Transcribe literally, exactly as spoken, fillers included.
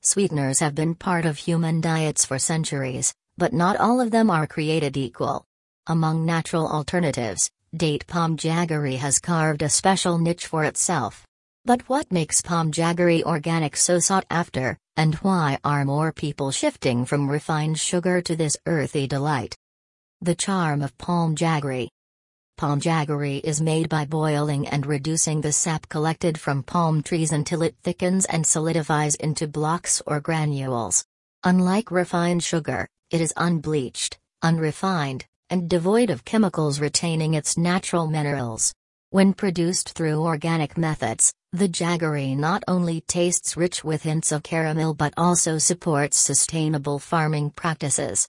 Sweeteners have been part of human diets for centuries, but not all of them are created equal. Among natural alternatives, date palm jaggery has carved a special niche for itself. But what makes palm jaggery organic so sought after, and why are more people shifting from refined sugar to this earthy delight? The charm of palm jaggery. Palm jaggery is made by boiling and reducing the sap collected from palm trees until it thickens and solidifies into blocks or granules. Unlike refined sugar, it is unbleached, unrefined, and devoid of chemicals, retaining its natural minerals. When produced through organic methods, the jaggery not only tastes rich with hints of caramel but also supports sustainable farming practices.